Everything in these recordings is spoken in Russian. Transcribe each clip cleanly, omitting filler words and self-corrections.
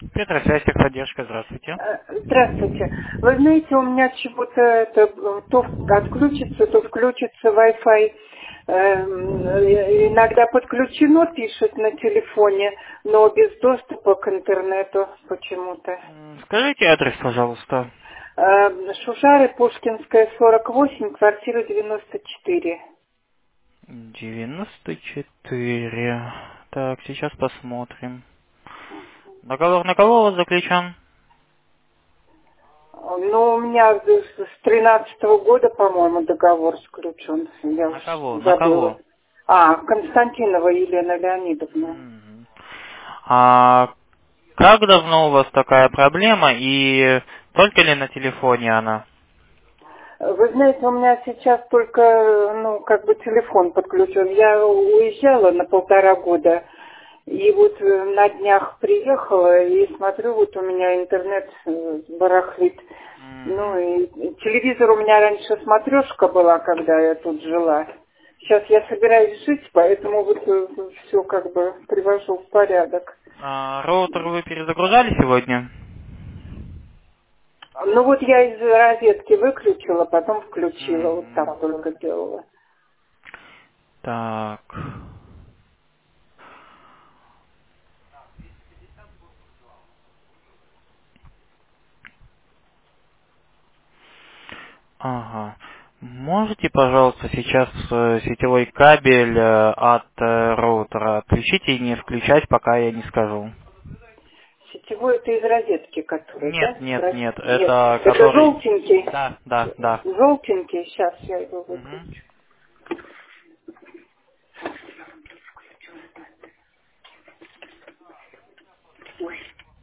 Петросвязь, техподдержка, здравствуйте. Здравствуйте. Вы знаете, у меня чего-то это то отключится, то включится Wi-Fi. Иногда подключено, пишет на телефоне, но без доступа к интернету почему-то. Скажите адрес, пожалуйста. Шушары, Пушкинская, 48, квартира 94. 94. Так, сейчас посмотрим. Договор на кого у вас заключен? Ну, у меня с 13-го года, по-моему, договор заключен. Я На уж кого? На забыла. кого? Константинова Елена Леонидовна. Мгм. А как давно у вас такая проблема и только ли на телефоне она? Вы знаете, у меня сейчас только, телефон подключен. Я уезжала на 1,5 года, и вот на днях приехала, и смотрю, вот у меня интернет барахлит. Ну, Мгм. и телевизор у меня раньше смотрешка была, когда я тут жила. Сейчас я собираюсь жить, поэтому вот все как бы привожу в порядок. А роутер вы перезагружали сегодня? Ну вот я из розетки выключила, потом включила, вот Мгм. так только делала. Так. Ага. Можете, пожалуйста, сейчас сетевой кабель от роутера отключить и не включать, пока я не скажу? Сетевой это из розетки, который, Нет, да? нет, нет, Нет, это это который... желтенький. Да, да, да. Желтенький, сейчас я его Мгм. выключу. Ой,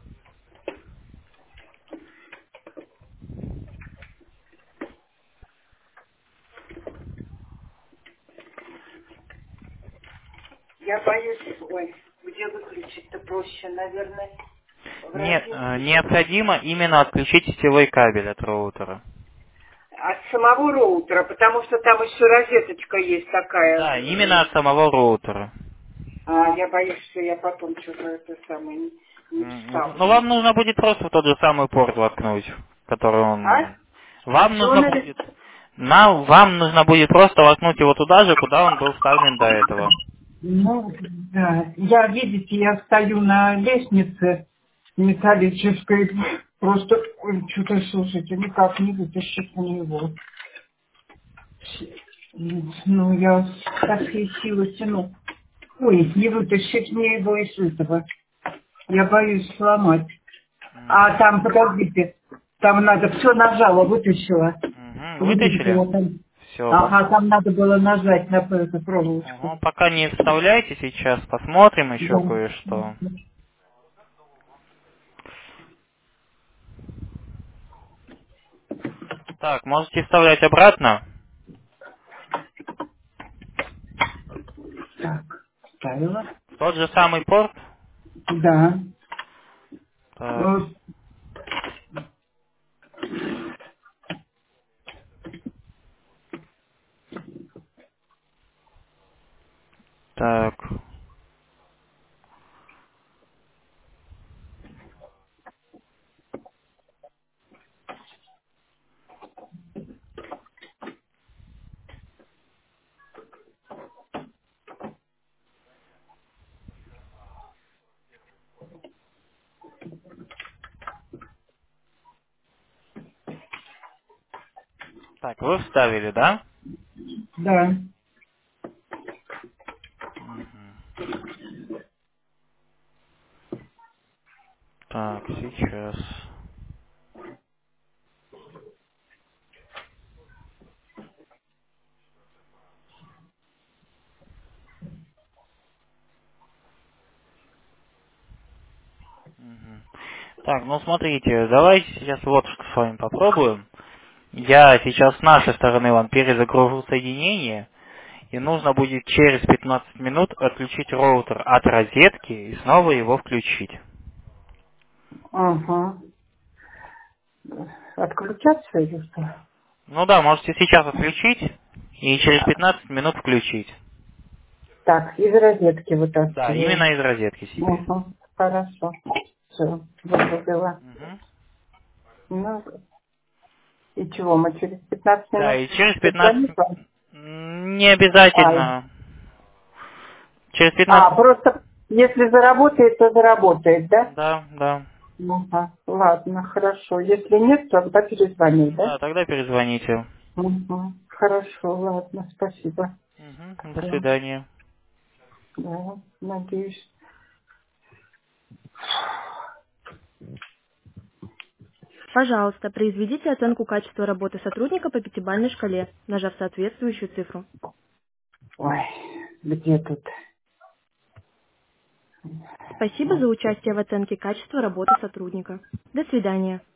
я боюсь, где выключить-то проще, наверное, в Нет, розетке. необходимо именно отключить сетевой кабель от роутера. От самого роутера, потому что там еще розеточка есть такая. Да, именно от самого роутера. Я боюсь, что я потом что-то это самое не Ну, вставлю. вам нужно будет просто в тот же самый порт воткнуть, который А? он... Вам Чего нужно надо? будет... Вам нужно будет просто воткнуть его туда же, куда он был вставлен до этого. Ну, да. Я, видите, я стою на лестнице металлической. Просто, что-то, слушайте, никак не вытащить мне его. Ну, я со всей силы тяну. Ой, не вытащить мне его из этого. Я боюсь сломать. А Мгм. там, подождите, там надо, все нажала, вытащила. Мгм. Видите, Вытащили? вот там. Все. Ага, там надо было нажать на эту проволочку. Пока не вставляйте сейчас, посмотрим еще Да. кое-что. Так, можете вставлять обратно. Так, ставила. В тот же самый порт. Да. Так, Э, так, так, вы вставили, да? Да. Мгм. Так, сейчас. Мгм. Так, ну смотрите, давайте сейчас вот что с вами попробуем. Я сейчас с нашей стороны вам перезагружу соединение, и нужно будет через 15 минут отключить роутер от розетки и снова его включить. Ага. Отключаться или что? Ну да, можете сейчас отключить и через 15 минут включить. Так, из розетки Да, вытаскиваю. именно из розетки теперь. Ага, хорошо. Все, вырубила. Мгм. Ну, и чего, мы через 15 Да, минут и через 15... позвоним вам? Не А, обязательно. Через а, 15... просто если заработает, то заработает, да? Да, да. Ага, ладно, хорошо. Если нет, тогда перезвонить, да? Да, тогда перезвоните. Угу. Хорошо, ладно, спасибо. Мгм. До Да, свидания. да, надеюсь. Пожалуйста, произведите оценку качества работы сотрудника по пятибалльной шкале, нажав соответствующую цифру. Ой, где тут? Спасибо за участие в оценке качества работы сотрудника. До свидания.